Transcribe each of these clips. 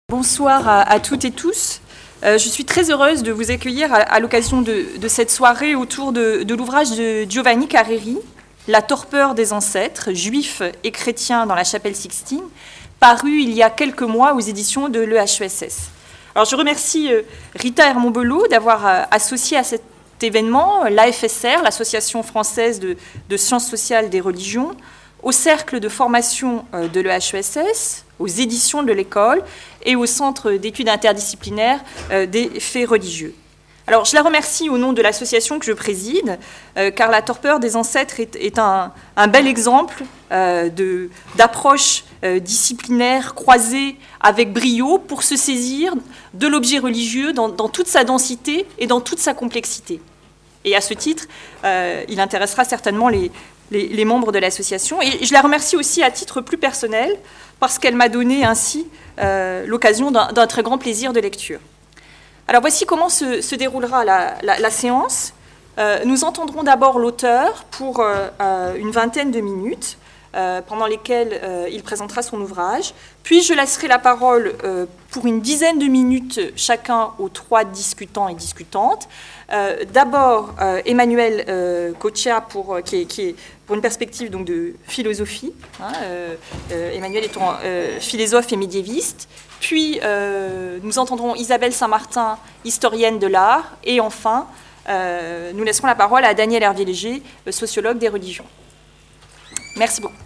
Bonsoir à toutes et tous. Je suis très heureuse de vous accueillir à l'occasion de cette soirée autour de l'ouvrage de Giovanni Carreri, La torpeur des ancêtres, juifs et chrétiens dans la chapelle Sixtine, paru il y a quelques mois aux éditions de l'EHESS. Alors je remercie Rita Hermonbelot d'avoir associé à cet événement l'AFSR, l'Association française de sciences sociales des religions, au cercle de formation de l'EHESS, aux éditions de l'école et au centre d'études interdisciplinaires des faits religieux. Alors, je la remercie au nom de l'association que je préside, car la torpeur des ancêtres est un bel exemple d'approche disciplinaire croisée avec brio pour se saisir de l'objet religieux dans toute sa densité et dans toute sa complexité. Et à ce titre, il intéressera certainement les membres de l'association. Et je la remercie aussi à titre plus personnel, parce qu'elle m'a donné ainsi l'occasion d'un très grand plaisir de lecture. Alors voici comment se déroulera la séance. Nous entendrons d'abord l'auteur pour une vingtaine de minutes, pendant lesquelles il présentera son ouvrage. Puis je laisserai la parole pour une dizaine de minutes chacun aux trois discutants et discutantes. D'abord Emmanuel Coccia qui est pour une perspective donc, de philosophie. Emmanuel étant philosophe et médiéviste. Puis nous entendrons Isabelle Saint-Martin, historienne de l'art. Et enfin, nous laisserons la parole à Daniel Hervier-Léger, sociologue des religions. Merci beaucoup.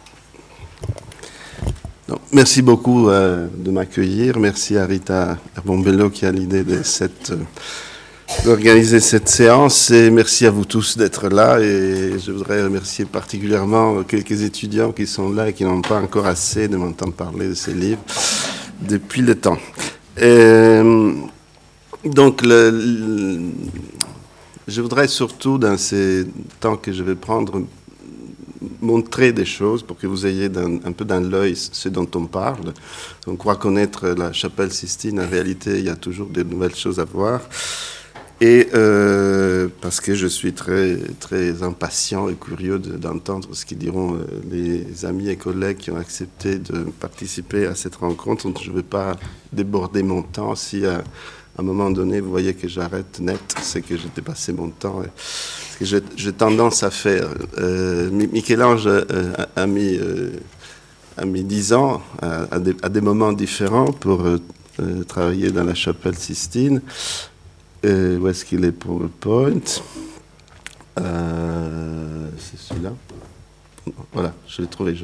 Donc, merci beaucoup de m'accueillir. Merci à Rita Hermonbelot qui a l'idée d'organiser cette séance. Et merci à vous tous d'être là. Et je voudrais remercier particulièrement quelques étudiants qui sont là et qui n'ont pas encore assez de m'entendre parler de ces livres depuis le temps. Donc, je voudrais surtout, dans ces temps que je vais prendre, montrer des choses pour que vous ayez un peu dans l'œil ce dont on parle. On croit connaître la chapelle Sixtine. En réalité, il y a toujours de nouvelles choses à voir. Et parce que je suis très, très impatient et curieux d'entendre ce qu'ils diront les amis et collègues qui ont accepté de participer à cette rencontre. Donc, je ne vais pas déborder mon temps. Si à un moment donné, vous voyez que j'arrête net, c'est que j'ai dépassé mon temps. Ce que j'ai tendance à faire. Michel-Ange a mis 10 ans à des moments différents pour travailler dans la chapelle Sixtine. Où est-ce qu'il est pour le PowerPoint? C'est celui-là. Voilà, je l'ai trouvé.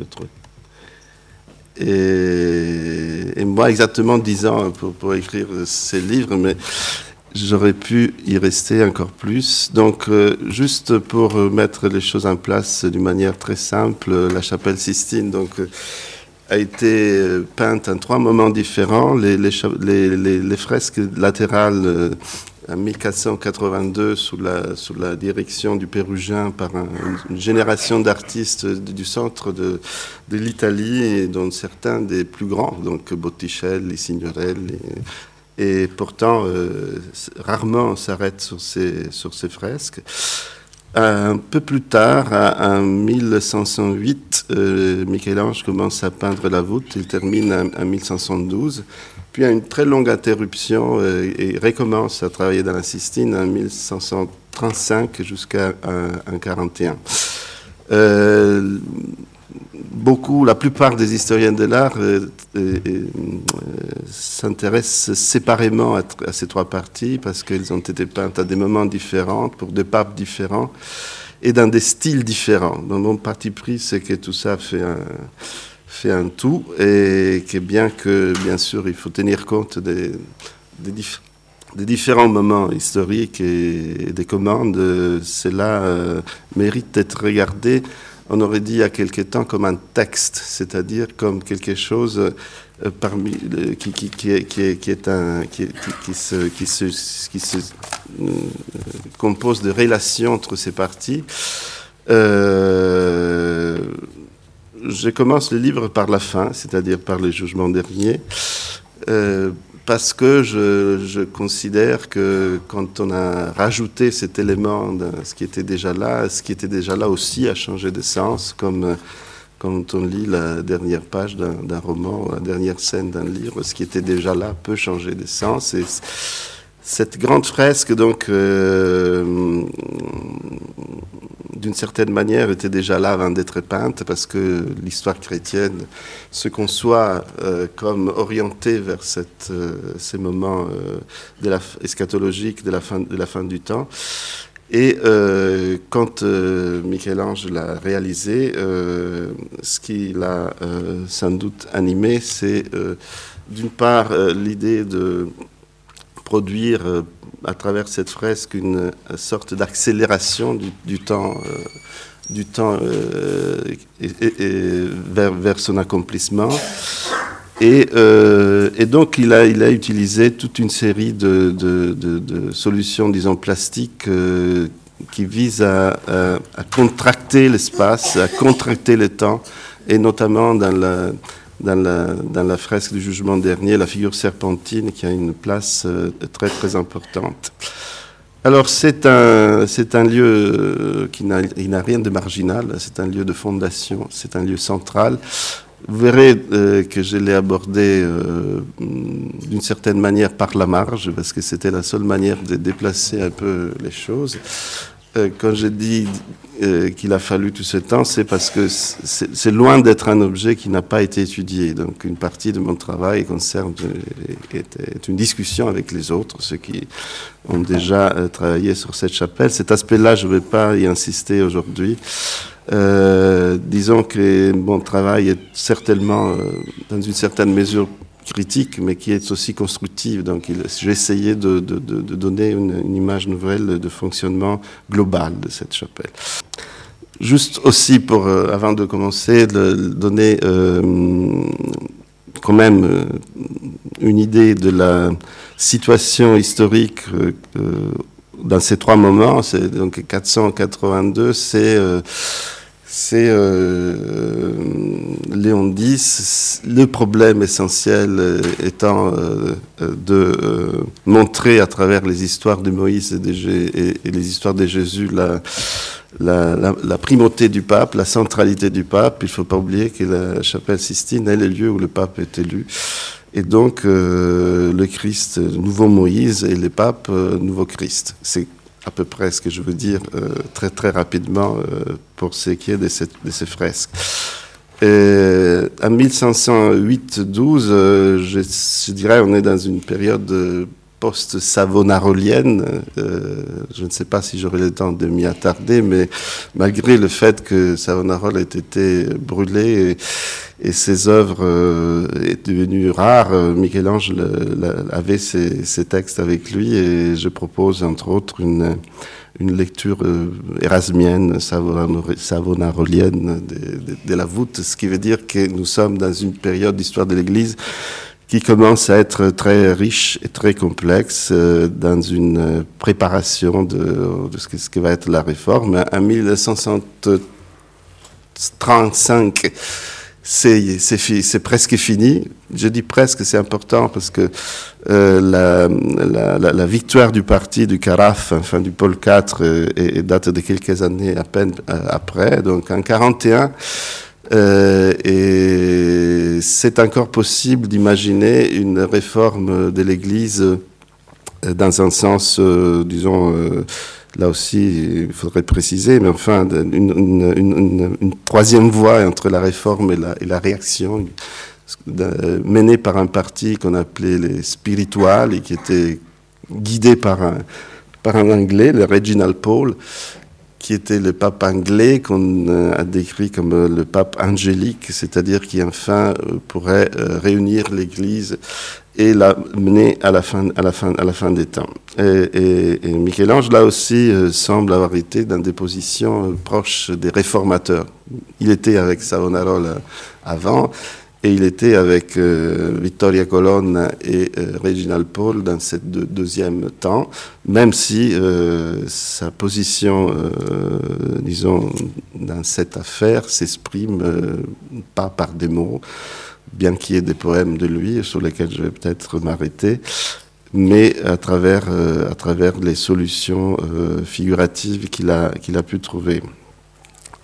Et moi, exactement 10 ans pour écrire ces livres, mais j'aurais pu y rester encore plus. Donc, juste pour mettre les choses en place d'une manière très simple, la chapelle Sixtine a été peinte en 3 moments différents. Les fresques latérales en 1482 sous la direction du Pérugin par une génération d'artistes du centre de l'Italie, et dont certains des plus grands, donc Botticelli, Signorelli. Et pourtant, rarement on s'arrête sur ces fresques. Un peu plus tard, en 1508, Michel-Ange commence à peindre la voûte. Il termine en 1512. Puis il y a une très longue interruption et recommence à travailler dans la Sixtine en 1535 jusqu'à 1941. La plupart des historiens de l'art s'intéressent séparément à ces 3 parties parce qu'elles ont été peintes à des moments différents, pour des papes différents et dans des styles différents. Donc mon parti pris, c'est que tout ça fait un tout, et que bien sûr, il faut tenir compte des différents moments historiques et des commandes, cela mérite d'être regardé, on aurait dit il y a quelque temps, comme un texte, c'est-à-dire comme quelque chose qui se compose de relations entre ces parties. Je commence le livre par la fin, c'est-à-dire par le jugement dernier, parce que je considère que quand on a rajouté cet élément dans ce qui était déjà là aussi a changé de sens, comme quand on lit la dernière page d'un roman, ou la dernière scène d'un livre, ce qui était déjà là peut changer de sens. Et cette grande fresque, donc, d'une certaine manière, était déjà là avant d'être peinte, parce que l'histoire chrétienne se conçoit comme orientée vers ces moments eschatologiques de la fin du temps. Et quand Michel-Ange l'a réalisé, ce qui l'a sans doute animé, c'est d'une part l'idée de produire à travers cette fresque une sorte d'accélération du temps vers son accomplissement. Et donc il a utilisé toute une série de solutions, disons, plastiques qui visent à contracter l'espace, à contracter le temps, et notamment dans la fresque du Jugement dernier, la figure serpentine qui a une place très très importante. Alors c'est un lieu qui n'a rien de marginal, c'est un lieu de fondation, c'est un lieu central. Vous verrez que je l'ai abordé d'une certaine manière par la marge, parce que c'était la seule manière de déplacer un peu les choses. Quand je dis qu'il a fallu tout ce temps, c'est parce que c'est loin d'être un objet qui n'a pas été étudié. Donc une partie de mon travail concerne est une discussion avec les autres, ceux qui ont déjà travaillé sur cette chapelle. Cet aspect-là, je ne vais pas y insister aujourd'hui. Disons que mon travail est certainement, dans une certaine mesure, critique, mais qui est aussi constructive. Donc, j'ai essayé de donner une image nouvelle de fonctionnement global de cette chapelle. Juste aussi, avant de commencer, de donner quand même une idée de la situation historique dans ces trois moments. C'est donc 482, c'est Léon X, le problème essentiel étant de montrer à travers les histoires de Moïse et les histoires de Jésus la primauté du pape, la centralité du pape. Il ne faut pas oublier que la chapelle Sistine est le lieu où le pape est élu. Et donc le Christ, nouveau Moïse, et le pape, nouveau Christ. C'est à peu près ce que je veux dire très très rapidement pour ce qui est de ces fresques. En 1508-12, je dirais, on est dans une période post-savonarolienne. Je ne sais pas si j'aurai le temps de m'y attarder, mais malgré le fait que Savonarole ait été brûlé et ses œuvres est devenues rares, Michel-Ange avait ses textes avec lui, et je propose entre autres une lecture érasmienne, savonarolienne de la voûte, ce qui veut dire que nous sommes dans une période d'histoire de l'Église qui commence à être très riche et très complexe dans une préparation de ce que va être la réforme. En 1935, c'est presque fini. Je dis presque, c'est important parce que la victoire du parti du Caraf, enfin du Paul IV, date de quelques années à peine après, donc en 1941. Et c'est encore possible d'imaginer une réforme de l'Église dans un sens, disons, là aussi, il faudrait préciser, mais enfin, une troisième voie entre la réforme et la réaction, menée par un parti qu'on appelait les spirituals et qui était guidé par un Anglais, le Reginald Pole, qui était le pape anglais qu'on a décrit comme le pape angélique, c'est-à-dire qui enfin pourrait réunir l'Église et la mener à la fin des temps. Et Michel-Ange, là aussi, semble avoir été dans des positions proches des réformateurs. Il était avec Savonarole avant, et il était avec Vittoria Colonna et Reginald Pole dans ce deuxième temps, même si sa position, disons, dans cette affaire s'exprime pas par des mots, bien qu'il y ait des poèmes de lui sur lesquels je vais peut-être m'arrêter, mais à travers les solutions figuratives qu'il a pu trouver.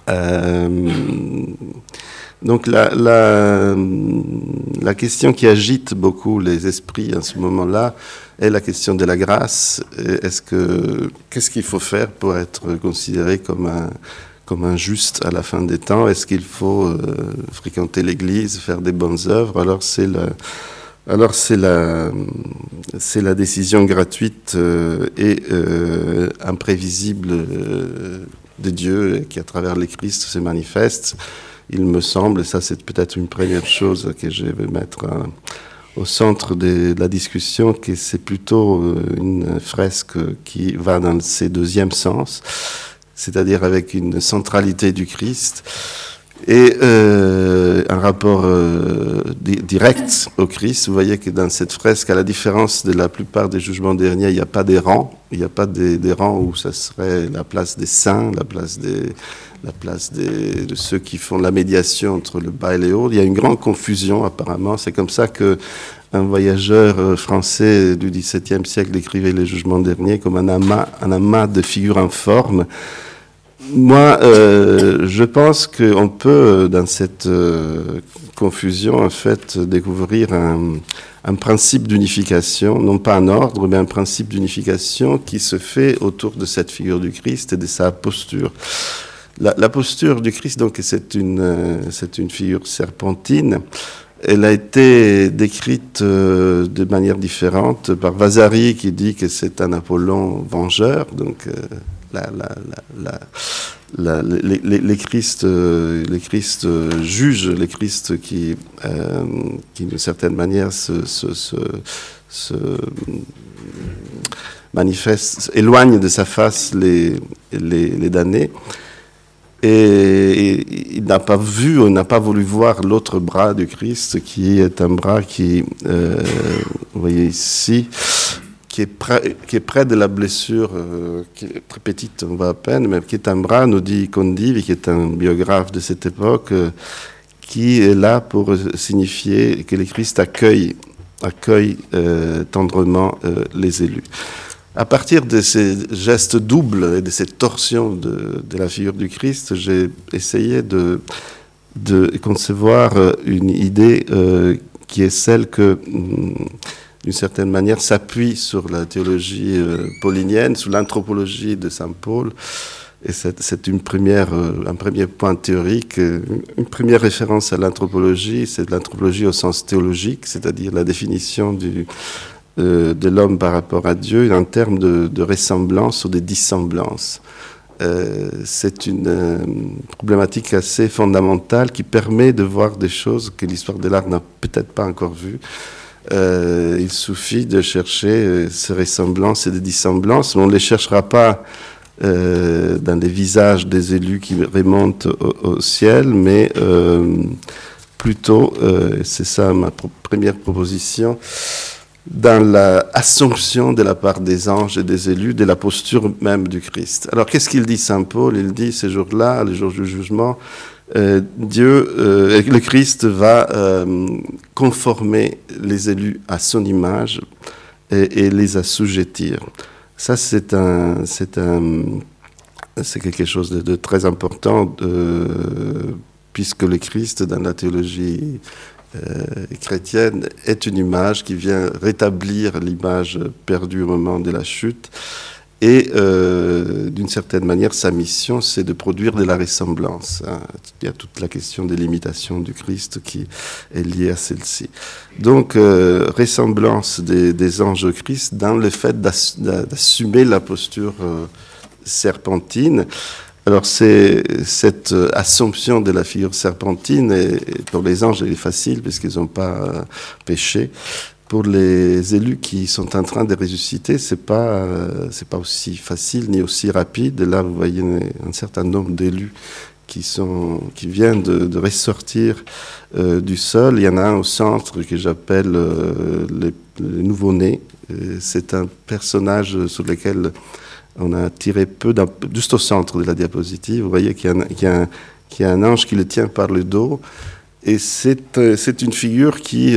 Donc la question qui agite beaucoup les esprits en ce moment-là est la question de la grâce. Qu'est-ce qu'il faut faire pour être considéré comme un juste à la fin des temps? Est-ce qu'il faut fréquenter l'Église, faire des bonnes œuvres? Alors c'est la décision gratuite et imprévisible de Dieu qui, à travers les Christ, se manifeste. Il me semble, et ça c'est peut-être une première chose que je vais mettre au centre de la discussion, que c'est plutôt une fresque qui va dans ce deuxième sens, c'est-à-dire avec une centralité du Christ et un rapport direct au Christ. Vous voyez que dans cette fresque, à la différence de la plupart des jugements derniers, il n'y a pas des rangs, il n'y a pas des rangs où ça serait la place des saints, la place de ceux qui font la médiation entre le bas et le haut. Il y a une grande confusion apparemment. C'est comme ça qu'un voyageur français du XVIIe siècle décrivait les jugements derniers comme un amas de figures informes. Moi, je pense qu'on peut, dans cette confusion, en fait, découvrir un principe d'unification, non pas un ordre, mais un principe d'unification qui se fait autour de cette figure du Christ et de sa posture. La posture du Christ, donc, c'est une figure serpentine. Elle a été décrite de manière différente par Vasari, qui dit que c'est un Apollon vengeur. Donc, les Christ jugent, les Christ qui d'une certaine manière se manifeste, éloigne de sa face les damnés. Et il n'a pas vu, on n'a pas voulu voir l'autre bras du Christ, qui est un bras qui, vous voyez ici, qui est près de la blessure, qui est très petite, on voit à peine, mais qui est un bras, nous dit Condivi, qui est un biographe de cette époque, qui est là pour signifier que le Christ accueille tendrement les élus. À partir de ces gestes doubles et de cette torsion de la figure du Christ, j'ai essayé de concevoir une idée qui est celle que, d'une certaine manière, s'appuie sur la théologie paulinienne, sur l'anthropologie de saint Paul. Et c'est un premier point théorique. Une première référence à l'anthropologie, c'est l'anthropologie au sens théologique, c'est-à-dire la définition de l'homme par rapport à Dieu en termes de ressemblance ou de dissemblance. C'est une problématique assez fondamentale qui permet de voir des choses que l'histoire de l'art n'a peut-être pas encore vues. Il suffit de chercher ces ressemblances et des dissemblances. On ne les cherchera pas dans les visages des élus qui remontent au ciel, mais plutôt, c'est ça ma première proposition, dans l'assomption de la part des anges et des élus, de la posture même du Christ. Alors, qu'est-ce qu'il dit saint Paul? Il dit, ces jours-là, les jours du jugement, le Christ va conformer les élus à son image et les assujettir. Ça, c'est quelque chose de très important, puisque le Christ, dans la théologie chrétienne, est une image qui vient rétablir l'image perdue au moment de la chute. Et d'une certaine manière, sa mission, c'est de produire de la ressemblance. Il y a toute la question de l'imitation du Christ qui est liée à celle-ci. Donc, ressemblance des anges au Christ dans le fait d'assumer la posture serpentine. Alors, cette assomption de la figure serpentine, et pour les anges, elle est facile puisqu'ils n'ont pas péché. Pour les élus qui sont en train de ressusciter, c'est pas aussi facile ni aussi rapide. Et là, vous voyez un certain nombre d'élus qui viennent de ressortir du sol. Il y en a un au centre que j'appelle le nouveau-né. C'est un personnage sur lequel on a tiré juste au centre de la diapositive. Vous voyez qu'il y a un ange qui le tient par le dos. Et c'est une figure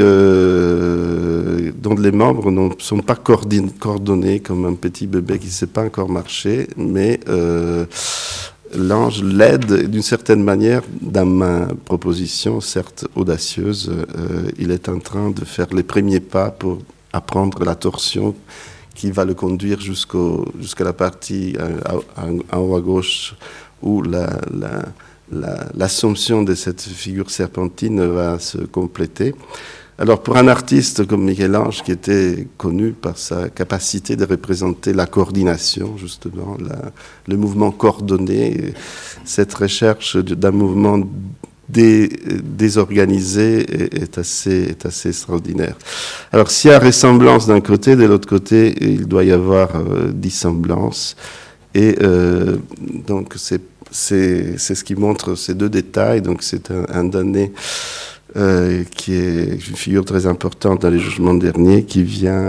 dont les membres ne sont pas coordonnés comme un petit bébé qui ne sait pas encore marcher, mais l'ange l'aide d'une certaine manière dans ma proposition, certes audacieuse. Il est en train de faire les premiers pas pour apprendre la torsion qui va le conduire jusqu'à la partie en haut à gauche où l'assomption de cette figure serpentine va se compléter. Alors pour un artiste comme Michel-Ange, qui était connu par sa capacité de représenter la coordination, justement, le mouvement coordonné, cette recherche d'un mouvement désorganisé est assez extraordinaire. Alors s'il y a ressemblance d'un côté, de l'autre côté, il doit y avoir dissemblance. Et donc c'est ce qui montre ces deux détails. Donc c'est un damné qui est une figure très importante dans les jugements derniers, qui vient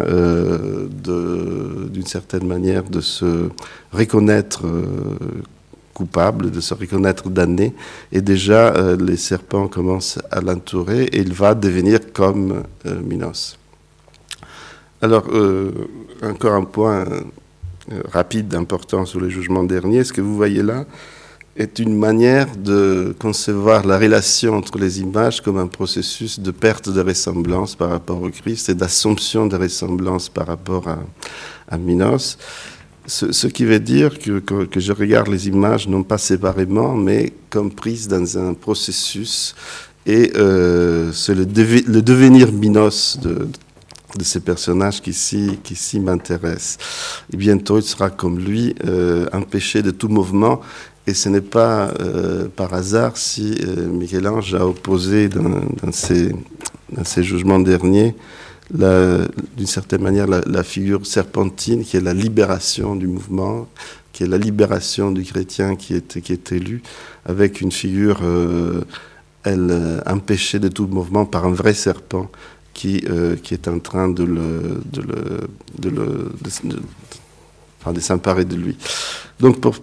d'une certaine manière de se reconnaître coupable, de se reconnaître damné, et déjà les serpents commencent à l'entourer, et il va devenir comme Minos. Alors, encore un point rapide, important sur les jugements derniers. Ce que vous voyez là est une manière de concevoir la relation entre les images comme un processus de perte de ressemblance par rapport au Christ et d'assomption de ressemblance par rapport à Minos. Ce qui veut dire que je regarde les images non pas séparément, mais comme prises dans un processus. Et c'est le devenir Minos de ces personnages qui ici m'intéressent. Et bientôt, il sera comme lui, empêché de tout mouvement. Et ce n'est pas par hasard si Michel-Ange a opposé dans ses jugements derniers, d'une certaine manière, la figure serpentine, qui est la libération du mouvement, qui est la libération du chrétien qui est élu, avec une figure, empêchée de tout mouvement par un vrai serpent qui est en train de s'emparer de lui. Donc pour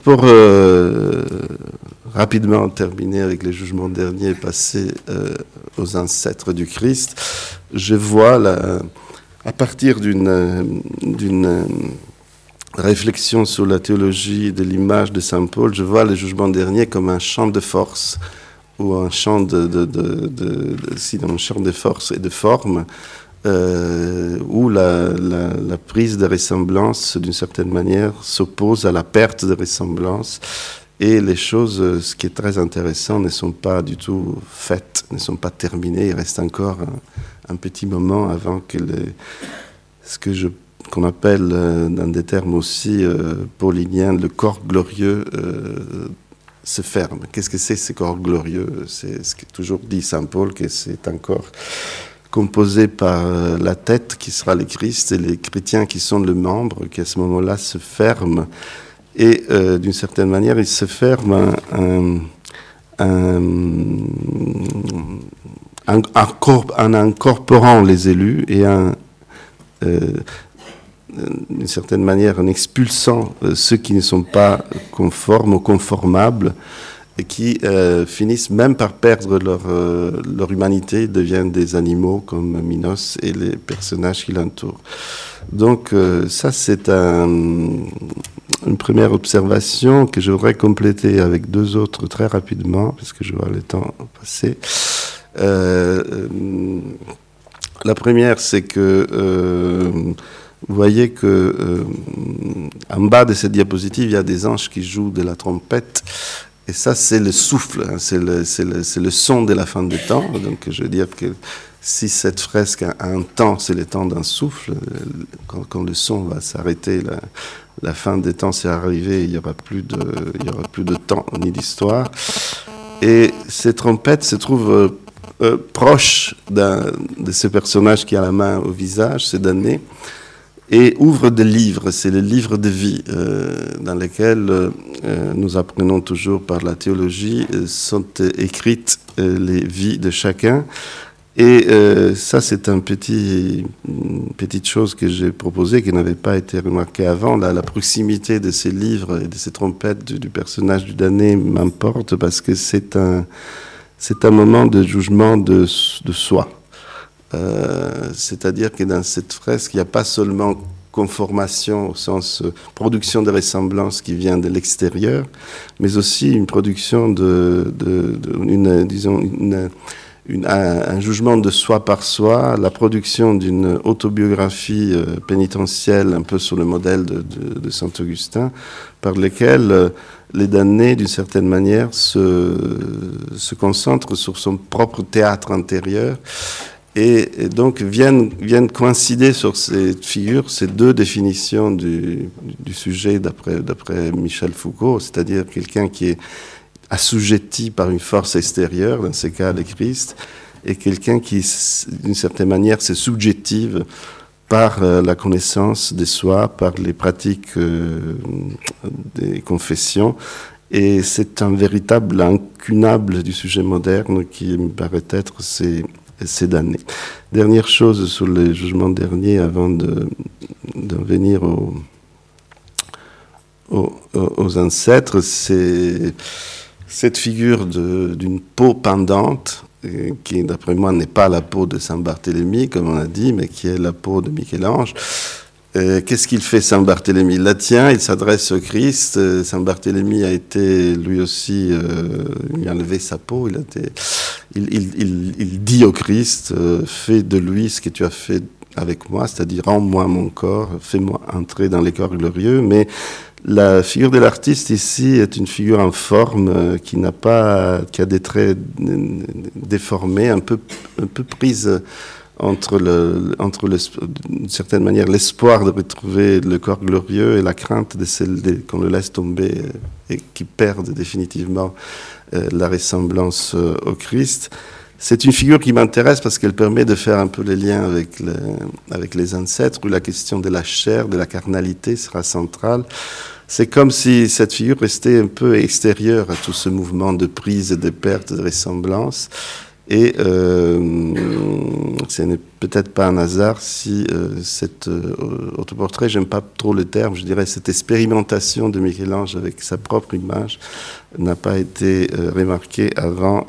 rapidement terminer avec les jugements derniers et passer aux ancêtres du Christ, je vois à partir d'une réflexion sur la théologie de l'image de Saint Paul, je vois les jugements derniers comme un champ de force ou un champ un champ de force et de forme, où la prise de ressemblance, d'une certaine manière, s'oppose à la perte de ressemblance. Et les choses, ce qui est très intéressant, ne sont pas du tout faites, ne sont pas terminées. Il reste encore un petit moment avant que qu'on appelle, dans des termes aussi pauliniens, le corps glorieux se ferme. Qu'est-ce que c'est, ce corps glorieux? C'est ce que toujours dit saint Paul, que c'est un corps composé par la tête qui sera le Christ et les chrétiens qui sont le membre, qui à ce moment-là se ferment. Et d'une certaine manière, il se ferme en incorporant les élus et d'une certaine manière en expulsant ceux qui ne sont pas conformes ou conformables et qui finissent même par perdre leur humanité, deviennent des animaux comme Minos et les personnages qui l'entourent. Donc ça, c'est une première observation que je voudrais compléter avec deux autres très rapidement, parce que je vois le temps passer. La première, c'est que vous voyez que en bas de cette diapositive, il y a des anges qui jouent de la trompette. Et ça, c'est le souffle, hein, c'est le son de la fin des temps. Donc, je veux dire que si cette fresque a un temps, c'est le temps d'un souffle. Quand le son va s'arrêter, la fin des temps s'est arrivée, il n'y aura plus de temps ni d'histoire. Et ces trompettes se trouvent proches de ce personnage qui a la main au visage, c'est damné, et ouvre des livres, c'est les livres de vie dans lesquels nous apprenons toujours par la théologie, sont écrites les vies de chacun. Et ça, c'est une petite chose que j'ai proposée, qui n'avait pas été remarquée avant. La proximité de ces livres et de ces trompettes du personnage du damné m'importe, parce que c'est un moment de jugement de soi. C'est-à-dire que dans cette fresque, il n'y a pas seulement conformation au sens production de ressemblance qui vient de l'extérieur, mais aussi une production un jugement de soi par soi, la production d'une autobiographie pénitentielle un peu sur le modèle de Saint Augustin, par lequel les damnés, d'une certaine manière, se concentrent sur son propre théâtre intérieur et donc viennent coïncider sur cette figure ces deux définitions du sujet d'après Michel Foucault, c'est-à-dire quelqu'un qui est assujetti par une force extérieure, dans ce cas le Christ, et quelqu'un qui, d'une certaine manière, se subjective par la connaissance de soi, par les pratiques des confessions. Et c'est un véritable incunable du sujet moderne qui me paraît être ces damnés. Dernière chose sur les jugements derniers, avant d'en venir aux ancêtres, c'est cette figure d'une peau pendante, qui d'après moi n'est pas la peau de Saint Barthélemy, comme on a dit, mais qui est la peau de Michel-Ange. Qu'est-ce qu'il fait Saint Barthélemy? Il la tient, il s'adresse au Christ. Saint Barthélemy a été lui aussi, il a enlevé sa peau, il dit au Christ, fais de lui ce que tu as fait avec moi, c'est-à-dire rends-moi mon corps, fais-moi entrer dans les corps glorieux, mais la figure de l'artiste ici est une figure en forme qui a des traits déformés, un peu prise entre d'une certaine manière l'espoir de retrouver le corps glorieux et la crainte qu'on le laisse tomber et qui perde définitivement la ressemblance au Christ. C'est une figure qui m'intéresse parce qu'elle permet de faire un peu les liens avec les ancêtres, où la question de la chair, de la carnalité sera centrale. C'est comme si cette figure restait un peu extérieure à tout ce mouvement de prise et de perte de ressemblance. Et ce n'est peut-être pas un hasard si cet autoportrait, j'aime pas trop le terme, je dirais cette expérimentation de Michel-Ange avec sa propre image n'a pas été remarquée avant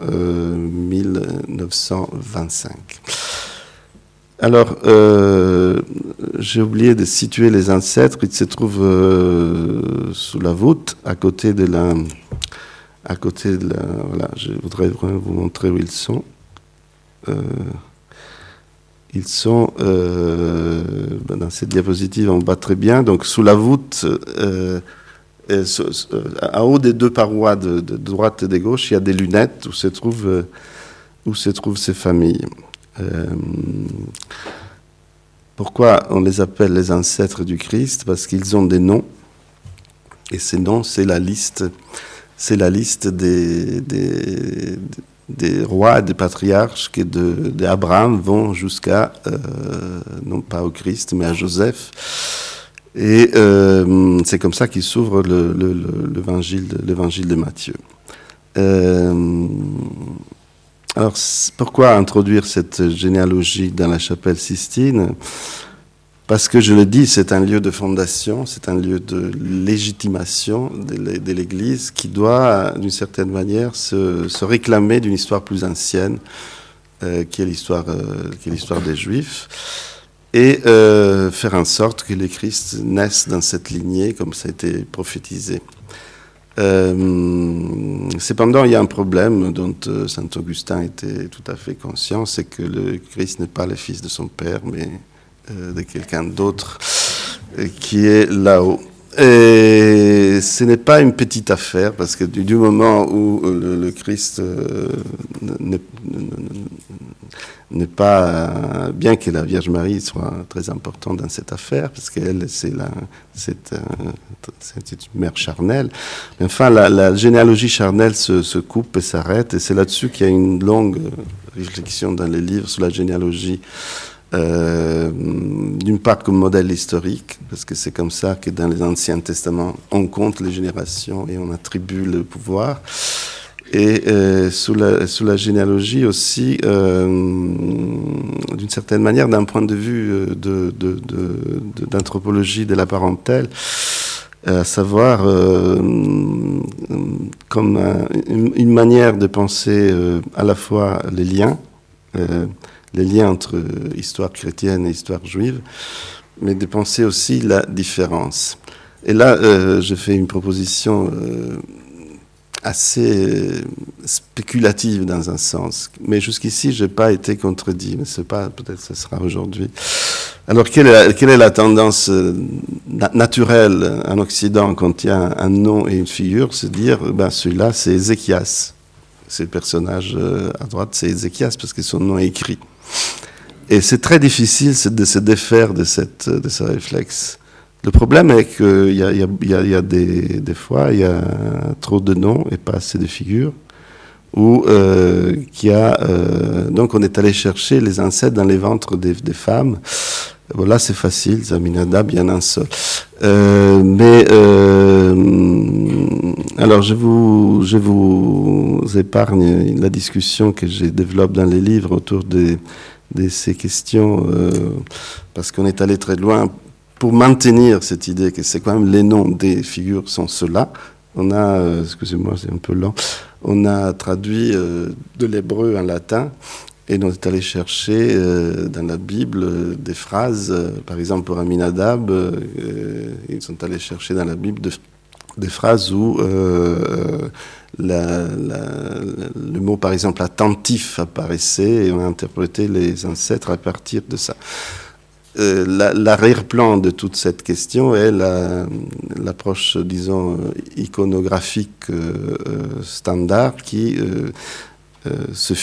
1925. Alors, j'ai oublié de situer les ancêtres. Ils se trouvent sous la voûte, à côté de la. Voilà, je voudrais vraiment vous montrer où ils sont. Ils sont dans cette diapositive en bas très bien. Donc, sous la voûte, en haut des deux parois de droite et de gauche, il y a des lunettes où se trouvent ces familles. Pourquoi on les appelle les ancêtres du Christ? Parce qu'ils ont des noms, et ces noms, c'est la liste des rois et des patriarches qui d'Abraham vont jusqu'à, non pas au Christ, mais à Joseph. Et c'est comme ça qu'il s'ouvre l'évangile de Matthieu. Alors, pourquoi introduire cette généalogie dans la chapelle Sistine? Parce que, je le dis, c'est un lieu de fondation, c'est un lieu de légitimation de l'Église qui doit, d'une certaine manière, se réclamer d'une histoire plus ancienne, qui est l'histoire des Juifs, et faire en sorte que les Christ naissent dans cette lignée, comme ça a été prophétisé. Cependant, il y a un problème dont Saint Augustin était tout à fait conscient, c'est que le Christ n'est pas le fils de son père, mais de quelqu'un d'autre qui est là-haut. Et ce n'est pas une petite affaire, parce que du moment où le Christ n'est pas, bien que la Vierge Marie soit très importante dans cette affaire, parce qu'elle, c'est une mère charnelle, mais enfin, la généalogie charnelle se coupe et s'arrête, et c'est là-dessus qu'il y a une longue réflexion dans les livres sur la généalogie, d'une part comme modèle historique, parce que c'est comme ça que dans les Anciens Testaments, on compte les générations et on attribue le pouvoir. Et sous la généalogie aussi, d'une certaine manière, d'un point de vue d'anthropologie de la parentèle, à savoir comme une manière de penser à la fois les liens entre histoire chrétienne et histoire juive, mais de penser aussi la différence. Et là, je fais une proposition assez spéculative dans un sens. Mais jusqu'ici, je n'ai pas été contredit. Mais c'est pas, peut-être que ce sera aujourd'hui. Alors, quelle est la tendance naturelle en Occident quand il y a un nom et une figure? C'est dire, celui-là, c'est Ézéchias. C'est le personnage à droite, c'est Ézéchias, parce que son nom est écrit. Et c'est très difficile de se défaire de ce réflexe. Le problème est qu'il y a des fois, il y a trop de noms et pas assez de figures, où donc on est allé chercher les ancêtres dans les ventres des femmes. Voilà, c'est facile, Aminadab, il y en a un seul. Alors je vous épargne la discussion que je développe dans les livres autour de ces questions, parce qu'on est allé très loin. Pour maintenir cette idée que c'est quand même les noms des figures sont ceux-là, on a, excusez-moi, c'est un peu lent, on a traduit de l'hébreu en latin et on est allé chercher dans la Bible des phrases, par exemple pour Aminadab, ils sont allés chercher dans la Bible des phrases où le mot, par exemple, attentif apparaissait et on a interprété les ancêtres à partir de ça. L'arrière-plan de toute cette question est l'approche, disons, iconographique standard qui se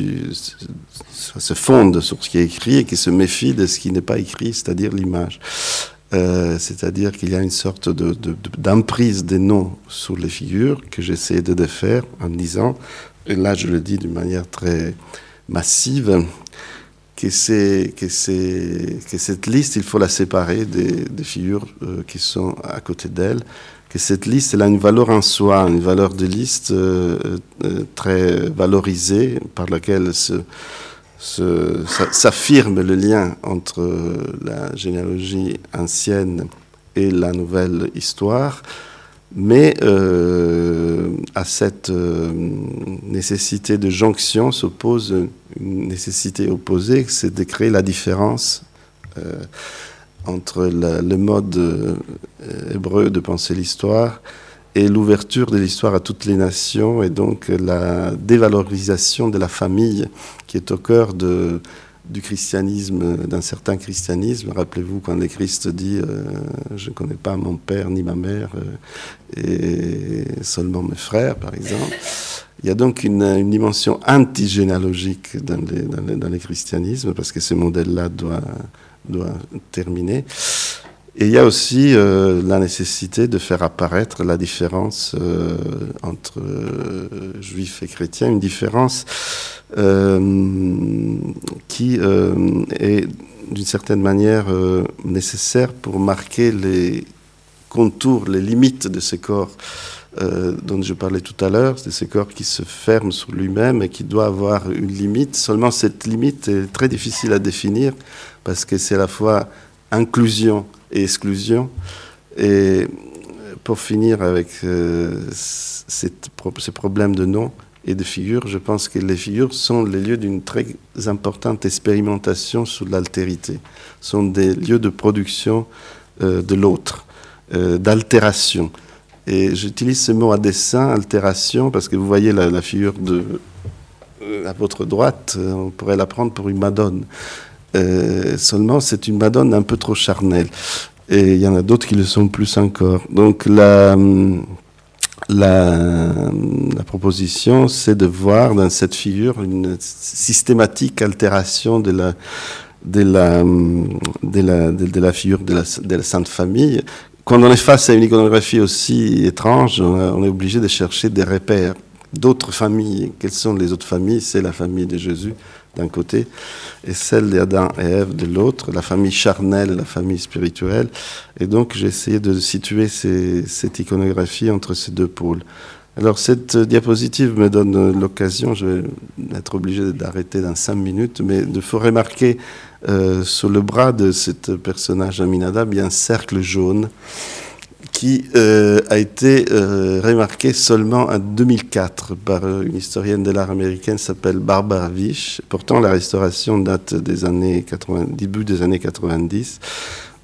fonde sur ce qui est écrit et qui se méfie de ce qui n'est pas écrit, c'est-à-dire l'image. C'est-à-dire qu'il y a une sorte d'emprise des noms sur les figures que j'essaie de défaire en disant, et là je le dis d'une manière très massive, que cette liste, il faut la séparer des figures qui sont à côté d'elle, que cette liste, elle a une valeur en soi, une valeur de liste très valorisée, par laquelle s'affirme le lien entre la généalogie ancienne et la nouvelle histoire, mais à cette nécessité de jonction s'oppose une nécessité opposée, c'est de créer la différence entre le mode hébreu de penser l'histoire et l'ouverture de l'histoire à toutes les nations, et donc la dévalorisation de la famille qui est au cœur du christianisme, d'un certain christianisme. Rappelez-vous quand le Christ dit je ne connais pas mon père ni ma mère et seulement mes frères, par exemple. Il y a donc une dimension antigénéalogique dans les christianismes, parce que ce modèle-là doit terminer. Et il y a aussi la nécessité de faire apparaître la différence entre juifs et chrétiens, une différence qui est d'une certaine manière nécessaire pour marquer les contours, les limites de ce corps dont je parlais tout à l'heure, de ce corps qui se ferme sur lui-même et qui doit avoir une limite. Seulement cette limite est très difficile à définir parce que c'est à la fois inclusion et exclusion. Et pour finir avec ces problèmes de nom et de figures, je pense que les figures sont les lieux d'une très importante expérimentation sur l'altérité, sont des lieux de production de l'autre, d'altération. Et j'utilise ce mot à dessein, altération, parce que vous voyez la figure à votre droite, on pourrait la prendre pour une Madone. Seulement, c'est une Madone un peu trop charnelle. Et il y en a d'autres qui le sont plus encore. Donc, la proposition, c'est de voir dans cette figure une systématique altération de la figure de la Sainte Famille. Quand on est face à une iconographie aussi étrange, on est obligé de chercher des repères d'autres familles. Quelles sont les autres familles? C'est la famille de Jésus d'un côté et celle d'Adam et Ève de l'autre, la famille charnelle et la famille spirituelle. Et donc j'ai essayé de situer cette iconographie entre ces deux pôles. Alors cette diapositive me donne l'occasion, je vais être obligé d'arrêter dans 5 minutes, mais il faut remarquer sur le bras de ce personnage Aminadab, il y a un cercle jaune qui a été remarqué seulement en 2004 par une historienne de l'art américaine qui s'appelle Barbara Wish. Pourtant, la restauration date des années 80, début des années 90.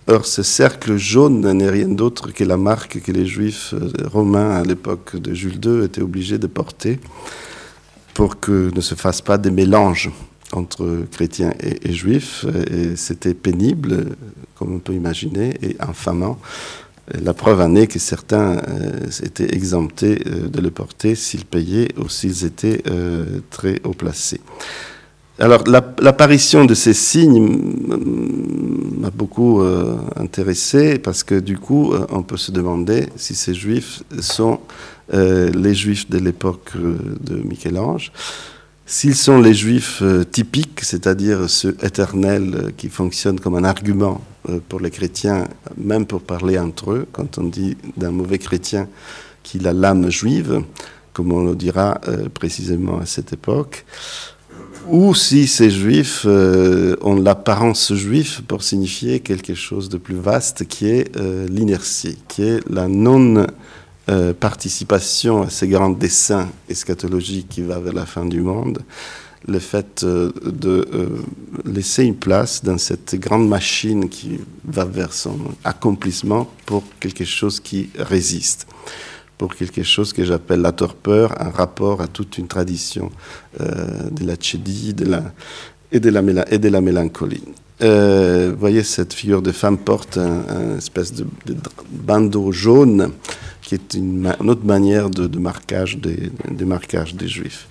Or, ce cercle jaune n'est rien d'autre que la marque que les Juifs romains, à l'époque de Jules II, étaient obligés de porter pour que ne se fassent pas des mélanges entre chrétiens et juifs. Et c'était pénible, comme on peut imaginer, et infamant. La preuve en est que certains étaient exemptés de le porter s'ils payaient ou s'ils étaient très haut placés. Alors, l'apparition de ces signes m'a beaucoup intéressé parce que du coup, on peut se demander si ces juifs sont les juifs de l'époque de Michel-Ange, s'ils sont les juifs typiques, c'est-à-dire ceux éternels qui fonctionnent comme un argument pour les chrétiens, même pour parler entre eux, quand on dit d'un mauvais chrétien qu'il a l'âme juive, comme on le dira précisément à cette époque, ou si ces juifs ont l'apparence juive pour signifier quelque chose de plus vaste qui est l'inertie, qui est la non-participation à ces grands desseins eschatologiques qui va vers la fin du monde, le fait de laisser une place dans cette grande machine qui va vers son accomplissement pour quelque chose qui résiste, pour quelque chose que j'appelle la torpeur, un rapport à toute une tradition de la chédie et de la mélancolie. Vous voyez, cette figure de femme porte une espèce de bandeau jaune qui est une autre manière de marquage des Juifs.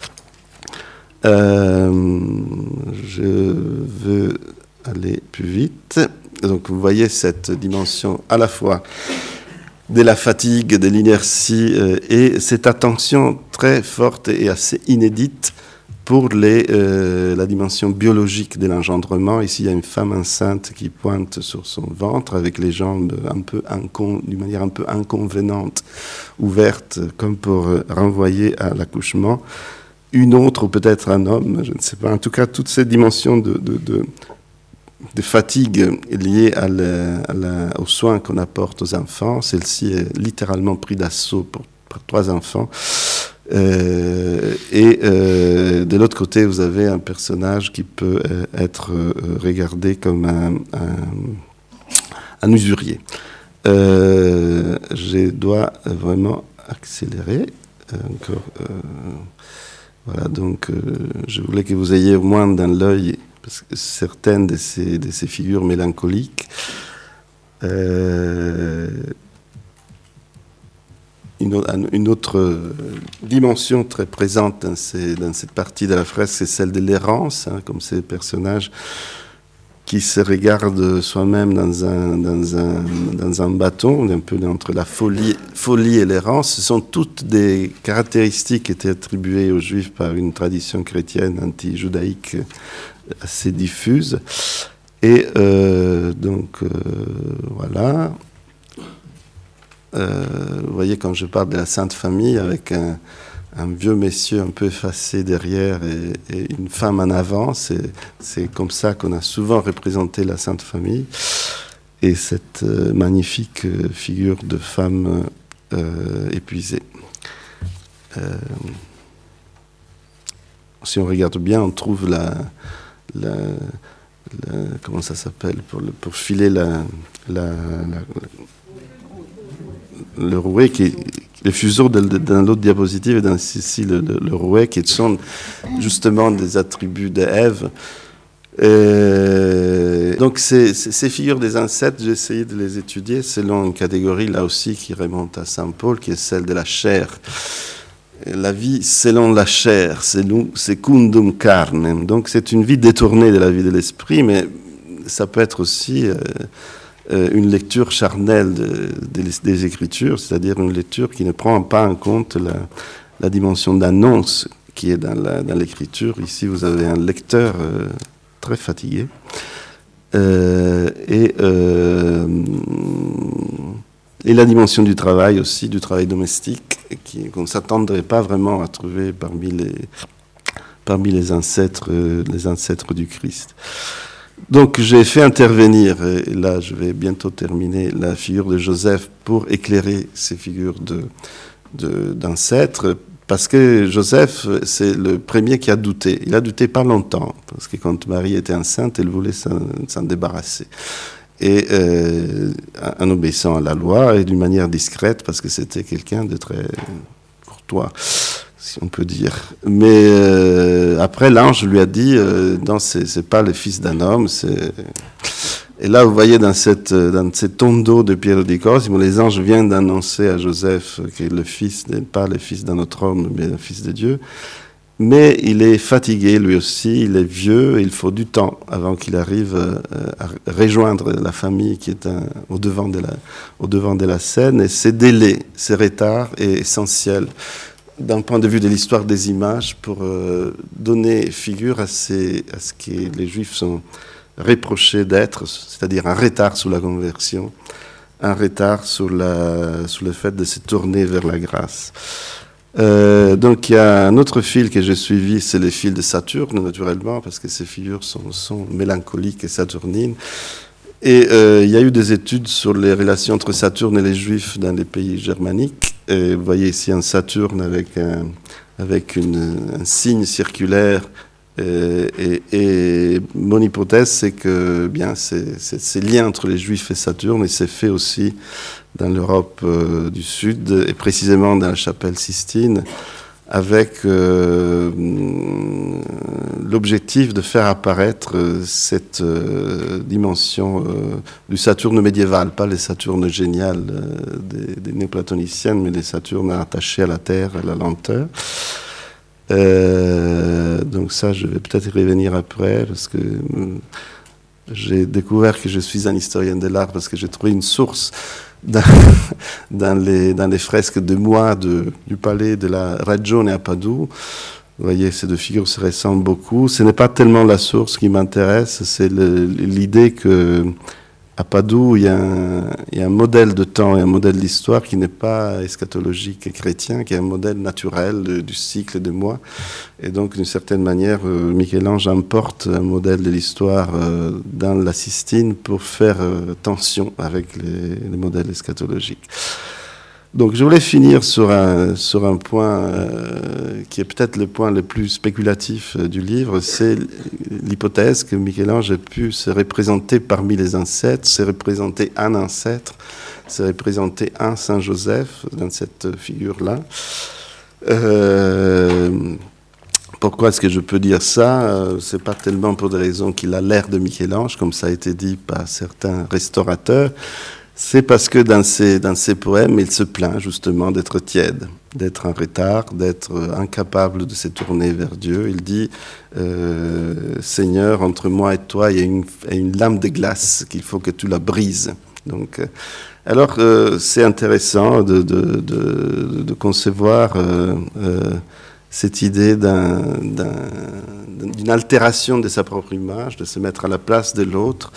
Je veux aller plus vite. Donc vous voyez cette dimension à la fois de la fatigue, de l'inertie et cette attention très forte et assez inédite pour la dimension biologique de l'engendrement. Ici, il y a une femme enceinte qui pointe sur son ventre avec les jambes d'une manière un peu inconvenante, ouvertes, comme pour renvoyer à l'accouchement. Une autre, ou peut-être un homme, je ne sais pas. En tout cas, toutes ces dimensions de fatigue liée aux soins qu'on apporte aux enfants. Celle-ci est littéralement prise d'assaut pour 3 enfants. De l'autre côté, vous avez un personnage qui peut être regardé comme un usurier. Je dois vraiment accélérer encore. Voilà, donc je voulais que vous ayez au moins dans l'œil parce que certaines de ces figures mélancoliques. Une autre dimension très présente dans cette partie de la fresque, c'est celle de l'errance, comme ces personnages qui se regardent soi-même dans un bâton, un peu entre la folie et l'errance. Ce sont toutes des caractéristiques qui étaient attribuées aux Juifs par une tradition chrétienne anti-judaïque assez diffuse. Et voilà. Vous voyez, quand je parle de la Sainte Famille, avec un vieux monsieur un peu effacé derrière et une femme en avant, c'est comme ça qu'on a souvent représenté la Sainte Famille. Et cette magnifique figure de femme épuisée. Si on regarde bien, on trouve comment ça s'appelle, pour filer le rouet les fuseaux dans l'autre diapositive et dans ici le rouet qui sont justement des attributs d'Ève. Donc ces figures des ancêtres, j'ai essayé de les étudier selon une catégorie là aussi qui remonte à Saint Paul, qui est celle de la chair. La vie selon la chair, secundum carnem. Donc c'est une vie détournée de la vie de l'esprit, mais ça peut être aussi une lecture charnelle des Écritures, c'est-à-dire une lecture qui ne prend pas en compte la dimension d'annonce qui est dans l'Écriture. Ici, vous avez un lecteur très fatigué. Et la dimension du travail aussi, du travail domestique, qu'on ne s'attendrait pas vraiment à trouver parmi les ancêtres du Christ. Donc j'ai fait intervenir, et là je vais bientôt terminer, la figure de Joseph pour éclairer ces figures d'ancêtres, parce que Joseph, c'est le premier qui a douté. Il a douté pas longtemps, parce que quand Marie était enceinte, elle voulait s'en débarrasser. et en obéissant à la loi et d'une manière discrète, parce que c'était quelqu'un de très courtois, si on peut dire. Mais après, l'ange lui a dit, non, c'est pas le fils d'un homme, c'est... Et là, vous voyez, dans ces tondo de Piero di Cosimo, les anges viennent d'annoncer à Joseph que le fils n'est pas le fils d'un autre homme, mais le fils de Dieu. Mais il est fatigué, lui aussi, il est vieux, il faut du temps avant qu'il arrive à rejoindre la famille qui est au devant de la scène. Et ces délais, ces retards est essentiel d'un point de vue de l'histoire des images pour donner figure à ce que les Juifs sont reprochés d'être, c'est-à-dire un retard sur la conversion, un retard sur le fait de se tourner vers la grâce. Donc il y a un autre fil que j'ai suivi, c'est les fils de Saturne, naturellement, parce que ces figures sont mélancoliques et saturnines. Et il y a eu des études sur les relations entre Saturne et les Juifs dans les pays germaniques. Et vous voyez ici un Saturne avec un signe circulaire. Et mon hypothèse, c'est que bien ces liens entre les Juifs et Saturne, et c'est fait aussi dans l'Europe du Sud, et précisément dans la chapelle Sistine, avec l'objectif de faire apparaître cette dimension du Saturne médiéval, pas les Saturnes géniales des néoplatoniciennes, mais les Saturnes attachés à la terre, à la lenteur. Donc ça, je vais peut-être y revenir après, parce que j'ai découvert que je suis un historien de l'art, parce que j'ai trouvé une source dans les fresques de Moix du palais de la Ragione à Padoue. Vous voyez, ces deux figures se ressemblent beaucoup. Ce n'est pas tellement la source qui m'intéresse, c'est l'idée que à Padoue, il y a un modèle de temps et un modèle d'histoire qui n'est pas eschatologique et chrétien, qui est un modèle naturel du cycle de Moix. Et donc, d'une certaine manière, Michel-Ange importe un modèle de l'histoire dans la Sistine pour faire tension avec les modèles eschatologiques. Donc, je voulais finir sur un point qui est peut-être le point le plus spéculatif du livre, c'est l'hypothèse que Michel-Ange ait pu se représenter parmi les ancêtres, se représenter un ancêtre, se représenter un Saint-Joseph dans cette figure-là. Pourquoi est-ce que je peux dire ça ? C'est pas tellement pour des raisons qu'il a l'air de Michel-Ange, comme ça a été dit par certains restaurateurs. C'est parce que dans ses poèmes, il se plaint justement d'être tiède, d'être en retard, d'être incapable de se tourner vers Dieu. Il dit Seigneur, entre moi et toi, il y a une lame de glace qu'il faut que tu la brises. Donc, alors, c'est intéressant de concevoir cette idée d'une altération de sa propre image, de se mettre à la place de l'autre.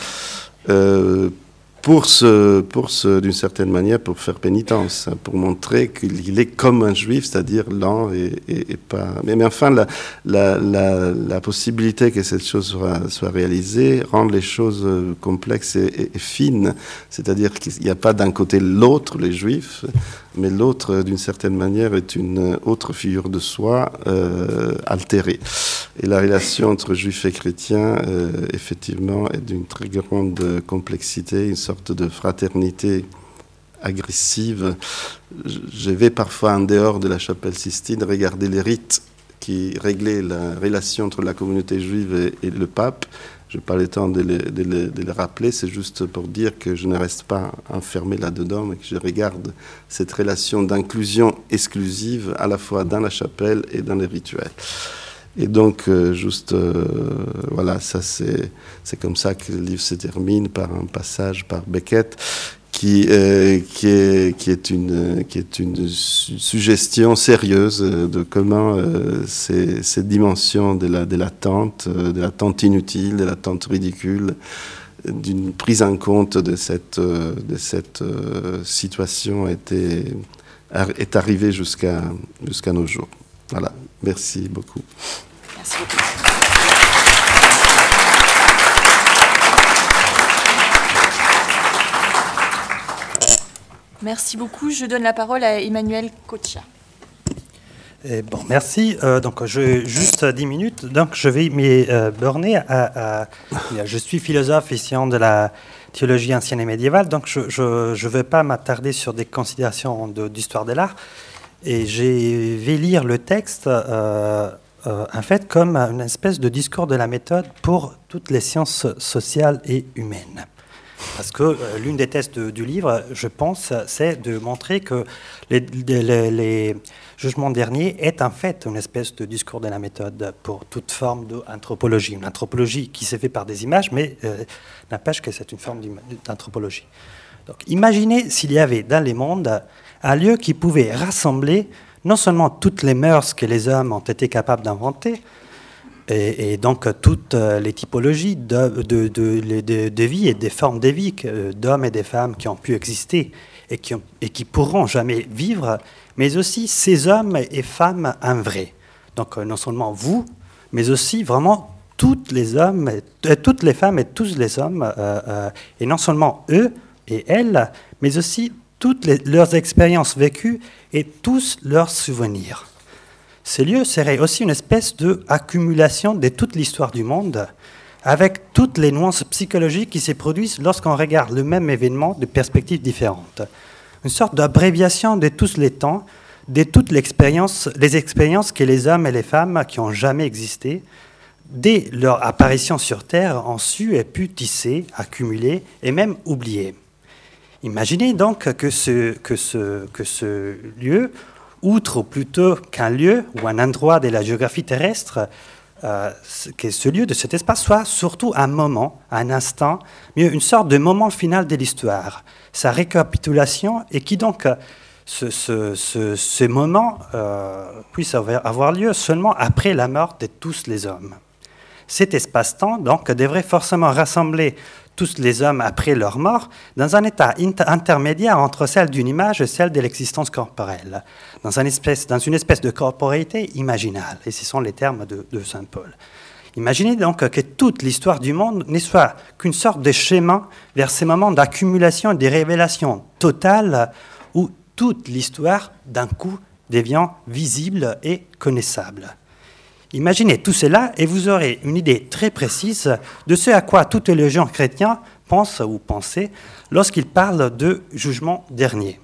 D'une certaine manière, pour faire pénitence, pour montrer qu'il est comme un juif, c'est-à-dire lent et pas... Mais enfin, la possibilité que cette chose soit réalisée rend les choses complexes et fines. C'est-à-dire qu'il n'y a pas d'un côté l'autre, les juifs, mais l'autre, d'une certaine manière, est une autre figure de soi altérée. Et la relation entre juifs et chrétiens, effectivement, est d'une très grande complexité, une sorte de fraternité agressive. Je vais parfois en dehors de la chapelle Sistine regarder les rites qui réglaient la relation entre la communauté juive et le pape. Je n'ai pas le temps de les rappeler, c'est juste pour dire que je ne reste pas enfermé là-dedans, mais que je regarde cette relation d'inclusion exclusive à la fois dans la chapelle et dans les rituels. Et donc, voilà, ça c'est comme ça que le livre se termine par un passage par Beckett qui est une suggestion sérieuse de comment ces dimensions de l'attente inutile, de l'attente ridicule, d'une prise en compte de cette situation est arrivée jusqu'à nos jours. Voilà, merci beaucoup. Merci beaucoup. Merci beaucoup. Je donne la parole à Emmanuel Coccia. Bon, merci. Donc, juste 10 minutes. Donc, je vais me borner à je suis philosophe, essayant de théologie ancienne et médiévale, donc je ne vais pas m'attarder sur des considérations d'histoire de l'art, et je vais lire le texte en fait comme une espèce de discours de la méthode pour toutes les sciences sociales et humaines. Parce que l'une des thèses du livre, je pense, c'est de montrer que les jugements derniers est en fait une espèce de discours de la méthode pour toute forme d'anthropologie. Une anthropologie qui s'est faite par des images, mais n'empêche que c'est une forme d'anthropologie. Donc imaginez s'il y avait dans les mondes un lieu qui pouvait rassembler non seulement toutes les mœurs que les hommes ont été capables d'inventer, et donc toutes les typologies de vie et des formes de vie d'hommes et des femmes qui ont pu exister et qui pourront jamais vivre, mais aussi ces hommes et femmes en vrai. Donc non seulement vous, mais aussi vraiment toutes les hommes, toutes les femmes et tous les hommes, et non seulement eux et elles, mais aussi toutes leurs expériences vécues et tous leurs souvenirs. Ces lieux seraient aussi une espèce d'accumulation de toute l'histoire du monde, avec toutes les nuances psychologiques qui se produisent lorsqu'on regarde le même événement de perspectives différentes. Une sorte d'abréviation de tous les temps, de toutes les expériences que les hommes et les femmes qui n'ont jamais existé, dès leur apparition sur Terre, ont su et pu tisser, accumuler et même oublier. Imaginez donc que ce lieu, outre plutôt qu'un lieu ou un endroit de la géographie terrestre, que ce lieu de cet espace soit surtout un moment, un instant, mieux une sorte de moment final de l'histoire, sa récapitulation, et qui donc, ce moment puisse avoir lieu seulement après la mort de tous les hommes. Cet espace-temps donc devrait forcément rassembler tous les hommes après leur mort, dans un état intermédiaire entre celle d'une image et celle de l'existence corporelle, dans une espèce de corporéité imaginale. Et ce sont les termes de saint Paul. Imaginez donc que toute l'histoire du monde ne soit qu'une sorte de schéma vers ces moments d'accumulation et de révélation totale où toute l'histoire, d'un coup, devient visible et connaissable. Imaginez tout cela et vous aurez une idée très précise de ce à quoi tous les gens chrétiens pensent ou pensaient lorsqu'ils parlent de jugement dernier.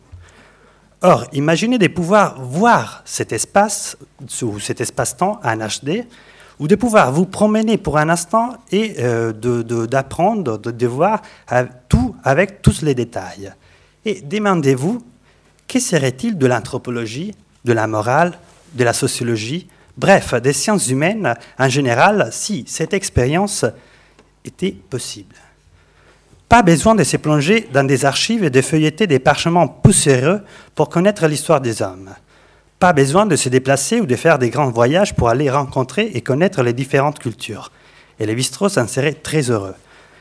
Or, imaginez de pouvoir voir cet espace ou cet espace-temps en HD, ou de pouvoir vous promener pour un instant et d'apprendre, de voir tout avec tous les détails. Et demandez-vous, que serait-il de l'anthropologie, de la morale, de la sociologie, bref, des sciences humaines en général, si cette expérience était possible. Pas besoin de se plonger dans des archives et de feuilleter des parchemins poussiéreux pour connaître l'histoire des hommes. Pas besoin de se déplacer ou de faire des grands voyages pour aller rencontrer et connaître les différentes cultures. Et Lévi-Strauss en serait très heureux.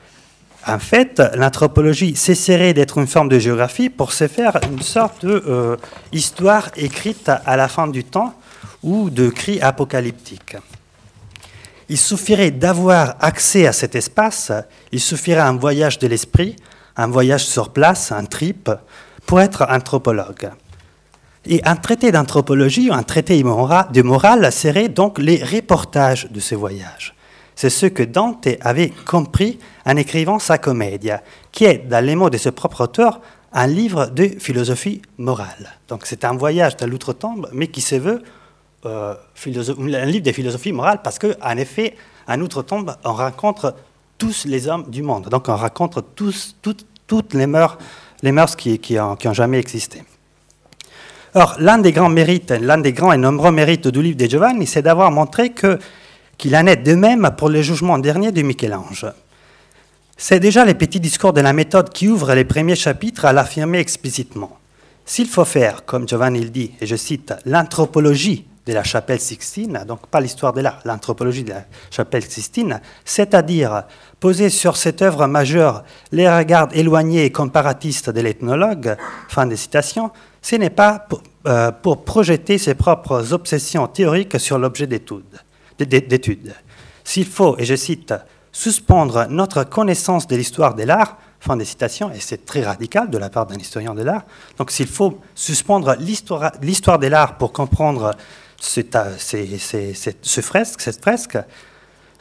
En fait, l'anthropologie cesserait d'être une forme de géographie pour se faire une sorte d'histoire écrite à la fin du temps, ou de cris apocalyptiques. Il suffirait d'avoir accès à cet espace, il suffirait un voyage de l'esprit, un voyage sur place, un trip, pour être anthropologue. Et un traité d'anthropologie ou un traité de morale serait donc les reportages de ces voyages. C'est ce que Dante avait compris en écrivant sa Commedia, qui est, dans les mots de ce propre auteur, un livre de philosophie morale. Donc c'est un voyage dans l'outre-tombe, mais qui se veut un livre de philosophie morale, parce qu'en effet, en outre-tombe, on rencontre tous les hommes du monde. Donc on rencontre toutes les mœurs qui ont jamais existé. Or, l'un des grands et nombreux mérites du livre de Giovanni, c'est d'avoir montré qu'il en est de même pour le jugement dernier de Michel-Ange. C'est déjà les petits discours de la méthode qui ouvrent les premiers chapitres à l'affirmer explicitement. S'il faut faire, comme Giovanni le dit, et je cite, l'anthropologie de la chapelle Sixtine, donc pas l'histoire de l'art, l'anthropologie de la chapelle Sixtine, c'est-à-dire poser sur cette œuvre majeure les regards éloignés et comparatistes de l'ethnologue, fin de citation, ce n'est pas pour projeter ses propres obsessions théoriques sur l'objet d'étude. S'il faut, et je cite, suspendre notre connaissance de l'histoire de l'art, fin de citation, et c'est très radical de la part d'un historien de l'art, donc s'il faut suspendre l'histoire de l'art pour comprendre cette fresque,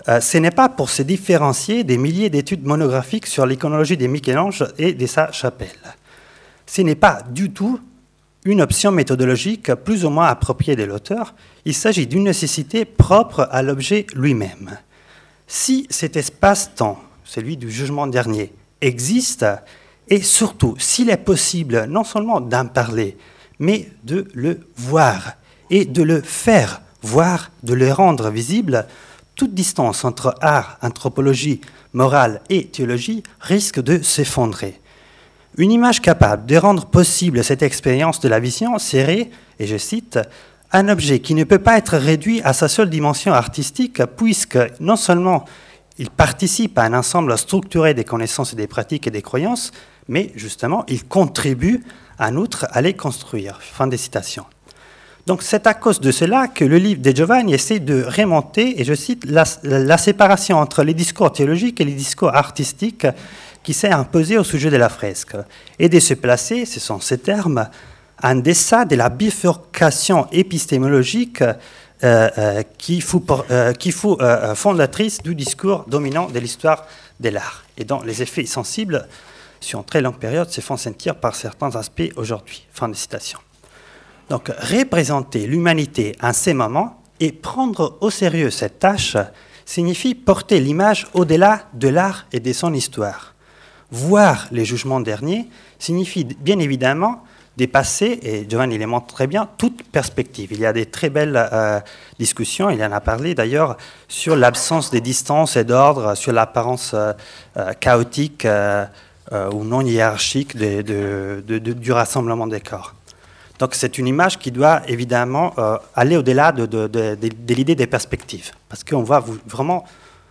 ce n'est pas pour se différencier des milliers d'études monographiques sur l'iconologie de Michel-Ange et de sa chapelle. Ce n'est pas du tout une option méthodologique plus ou moins appropriée de l'auteur. Il s'agit d'une nécessité propre à l'objet lui-même. Si cet espace-temps, celui du jugement dernier, existe, et surtout s'il est possible non seulement d'en parler, mais de le voir et de le faire voir, de le rendre visible, toute distance entre art, anthropologie, morale et théologie risque de s'effondrer. Une image capable de rendre possible cette expérience de la vision serait, et je cite, « un objet qui ne peut pas être réduit à sa seule dimension artistique, puisque non seulement il participe à un ensemble structuré des connaissances et des pratiques et des croyances, mais justement, il contribue en outre à les construire. » Fin de citation. Donc c'est à cause de cela que le livre de Giovanni essaie de remonter, et je cite, la séparation entre les discours théologiques et les discours artistiques qui s'est imposée au sujet de la fresque, et de se placer, ce sont ces termes, en deçà de la bifurcation épistémologique qui fut fondatrice du discours dominant de l'histoire de l'art, et dont les effets sensibles sur une très longue période se font sentir par certains aspects aujourd'hui. Fin de citation. Donc, représenter l'humanité en ces moments et prendre au sérieux cette tâche signifie porter l'image au-delà de l'art et de son histoire. Voir les jugements derniers signifie bien évidemment dépasser, et Giovanni les montre très bien, toute perspective. Il y a des très belles discussions, il en a parlé d'ailleurs, sur l'absence de distance et d'ordre, sur l'apparence chaotique ou non hiérarchique du rassemblement des corps. Donc c'est une image qui doit évidemment aller au-delà de l'idée des perspectives, parce qu'on voit vraiment,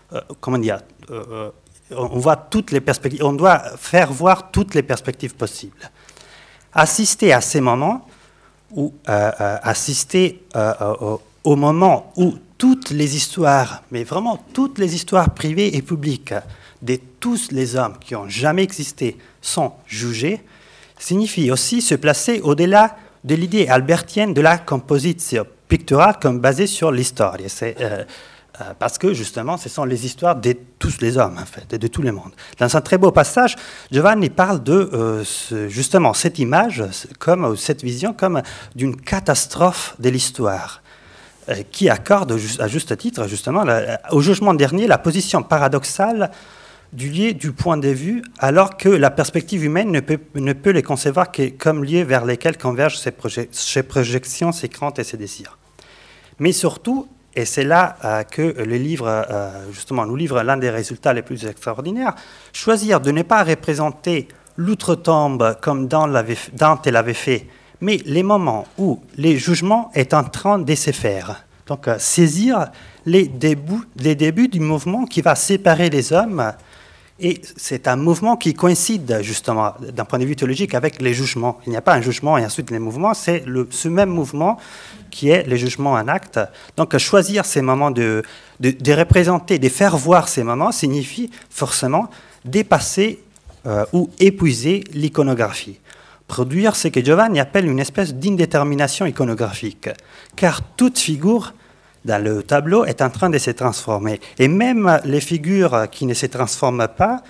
on voit toutes les perspectives, on doit faire voir toutes les perspectives possibles. Assister à ces moments, ou assister au moment où toutes les histoires, mais vraiment toutes les histoires privées et publiques de tous les hommes qui ont jamais existé sont jugées, signifie aussi se placer au-delà de l'idée albertienne de la composition picturale comme basée sur l'histoire. Parce que justement, ce sont les histoires de tous les hommes, en fait, et de tout le monde. Dans un très beau passage, Giovanni parle de justement cette image, cette vision, comme d'une catastrophe de l'histoire, qui accorde à juste titre, justement, au jugement dernier, la position paradoxale du lieu du point de vue, alors que la perspective humaine ne peut les concevoir que comme lieu vers lesquels convergent ses projections, ses craintes et ses désirs. Mais surtout, et c'est là que le livre, justement, nous livre l'un des résultats les plus extraordinaires, choisir de ne pas représenter l'outre-tombe comme Dante l'avait fait, mais les moments où le jugement est en train de se faire. Donc, saisir les débuts du mouvement qui va séparer les hommes. Et c'est un mouvement qui coïncide, justement, d'un point de vue théologique, avec les jugements. Il n'y a pas un jugement et ensuite les mouvements, c'est ce même mouvement qui est le jugement en acte. Donc, choisir ces moments, de représenter, de faire voir ces moments, signifie forcément dépasser ou épuiser l'iconographie. Produire ce que Giovanni appelle une espèce d'indétermination iconographique, car toute figure dans le tableau est en train de se transformer. Et même les figures qui ne se transforment pas,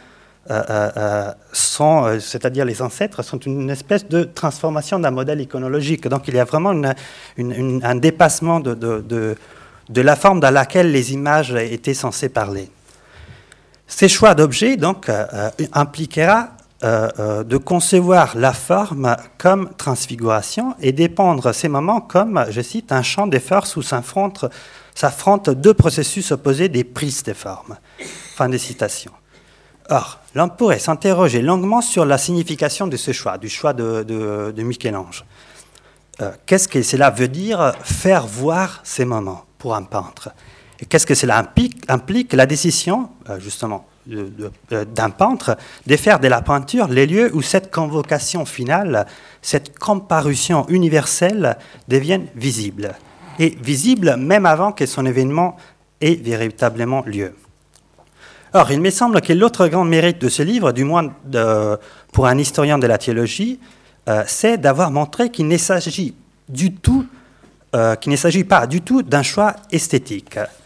c'est-à-dire les ancêtres, sont une espèce de transformation d'un modèle iconologique. Donc il y a vraiment un dépassement de la forme dans laquelle les images étaient censées parler. Ces choix d'objets donc, impliquera de concevoir la forme comme transfiguration et dépendre ces moments comme, je cite, un champ des forces où s'affrontent deux processus opposés des prises de forme. Fin de citation. Or, l'on pourrait s'interroger longuement sur la signification de ce choix, du choix de Michel-Ange. Qu'est-ce que cela veut dire faire voir ces moments pour un peintre? Et qu'est-ce que cela implique la décision, justement, d'un peintre de faire de la peinture les lieux où cette convocation finale, cette comparution universelle devienne visible. Et visible même avant que son événement ait véritablement lieu. Or, il me semble que l'autre grand mérite de ce livre, du moins pour un historien de la théologie, c'est d'avoir montré qu'il ne s'agit pas du tout d'un choix esthétique.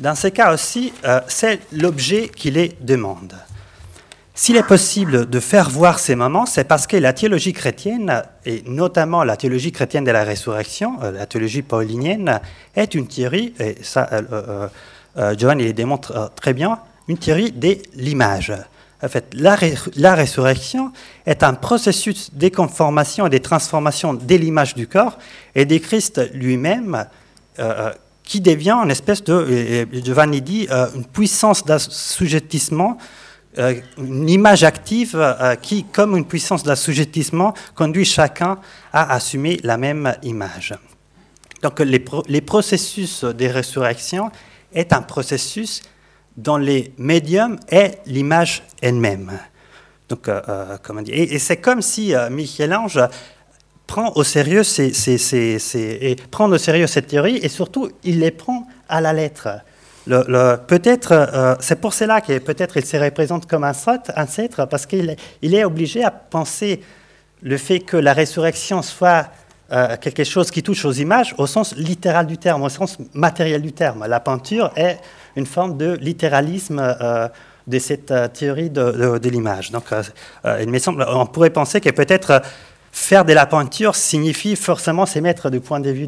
Dans ce cas aussi, c'est l'objet qui les demande. S'il est possible de faire voir ces moments, c'est parce que la théologie chrétienne, et notamment la théologie chrétienne de la résurrection, la théologie paulinienne, est une théorie, et ça, Giovanni le démontre très bien, une théorie de l'image. En fait, la résurrection est un processus de déconformation et de transformation de l'image du corps et de Christ lui-même, qui devient une espèce de, Giovanni dit, une puissance d'assujettissement, une image active qui, comme une puissance d'assujettissement, conduit chacun à assumer la même image. Donc les processus de résurrection est un processus dont les médiums est l'image elle-même. Donc, comment dire, et c'est comme si Michel-Ange prend au sérieux prend au sérieux cette théorie et surtout il les prend à la lettre. Peut-être, c'est pour cela que peut-être il se représente comme un ancêtre, parce qu'il est obligé à penser le fait que la résurrection soit quelque chose qui touche aux images au sens littéral du terme, au sens matériel du terme. La peinture est une forme de littéralisme de cette théorie de l'image. Donc, il me semble, on pourrait penser que peut-être faire de la peinture signifie forcément se mettre du point de vue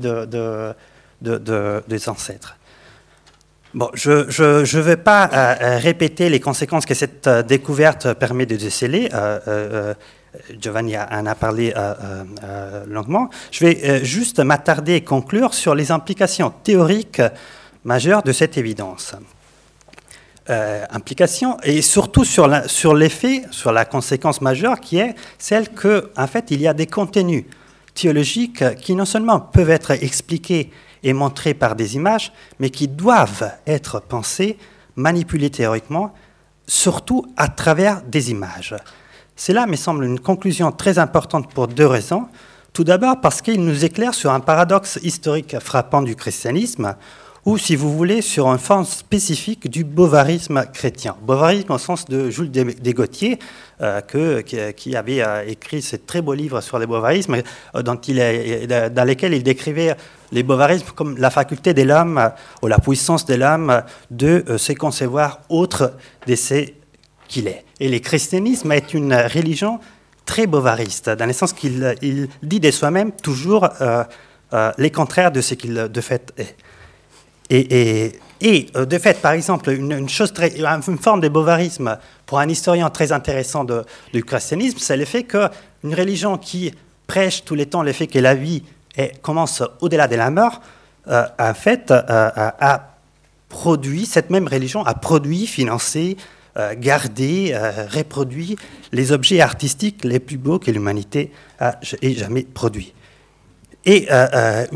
des ancêtres. Bon, je ne vais pas répéter les conséquences que cette découverte permet de déceler. Giovanni en a parlé longuement. Je vais juste m'attarder et conclure sur les implications théoriques majeures de cette évidence. Implication et surtout sur l'effet, sur la conséquence majeure qui est celle qu'en fait, il y a des contenus théologiques qui non seulement peuvent être expliqués et montrés par des images, mais qui doivent être pensés, manipulés théoriquement, surtout à travers des images. Cela me semble une conclusion très importante pour deux raisons. Tout d'abord parce qu'il nous éclaire sur un paradoxe historique frappant du christianisme, ou, si vous voulez, sur une forme spécifique du bovarisme chrétien. Bovarisme au sens de Jules Desgautiers, qui avait écrit ce très beau livre sur les bovarismes, dans lequel il décrivait les bovarismes comme la faculté de l'homme, ou la puissance de l'homme, de se concevoir autre de ce qu'il est. Et le christianisme est une religion très bovariste, dans le sens qu'il dit de soi-même toujours les contraires de ce qu'il de fait est. Et de fait, par exemple, une forme de bovarisme pour un historien très intéressant du christianisme, c'est le fait qu'une religion qui prêche tout le temps le fait que la vie commence au-delà de la mort, en fait, a produit, cette même religion a produit, financé, gardé, reproduit les objets artistiques les plus beaux que l'humanité ait jamais produits. Et la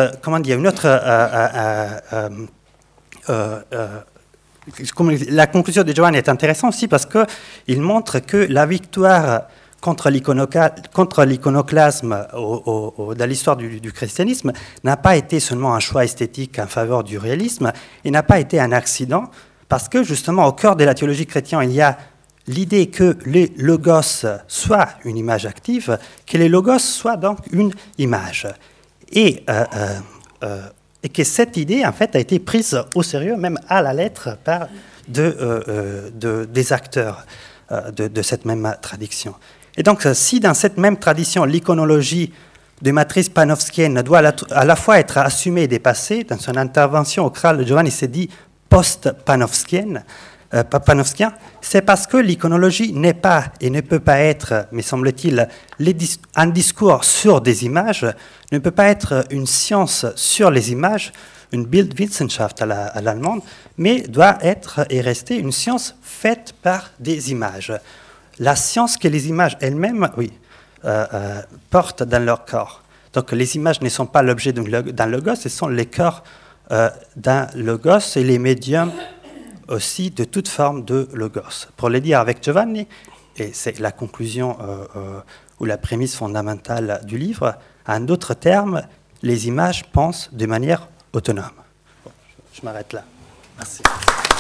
conclusion de Giovanni est intéressante aussi parce qu'il montre que la victoire contre l'iconoclasme dans l'histoire du christianisme n'a pas été seulement un choix esthétique en faveur du réalisme, et n'a pas été un accident, parce que justement au cœur de la théologie chrétienne, il y a l'idée que le logos soit une image active, que le logos soit donc une image. Et que cette idée, en fait, a été prise au sérieux, même à la lettre, par des acteurs de cette même tradition. Et donc, si dans cette même tradition, l'iconologie de matrice panofskienne doit à la fois être assumée et dépassée, dans son intervention au Kral, Giovanni s'est dit post-panofskienne, c'est parce que l'iconologie n'est pas et ne peut pas être, me semble-t-il, un discours sur des images, ne peut pas être une science sur les images, une Bildwissenschaft à l'allemande, mais doit être et rester une science faite par des images. La science que les images elles-mêmes, portent dans leur corps. Donc les images ne sont pas l'objet d'un logos, ce sont les corps d'un logos et les médiums aussi de toute forme de logos. Pour le dire avec Giovanni, et c'est la conclusion ou la prémisse fondamentale du livre, en d'autres termes, les images pensent de manière autonome. Bon, je m'arrête là. Merci.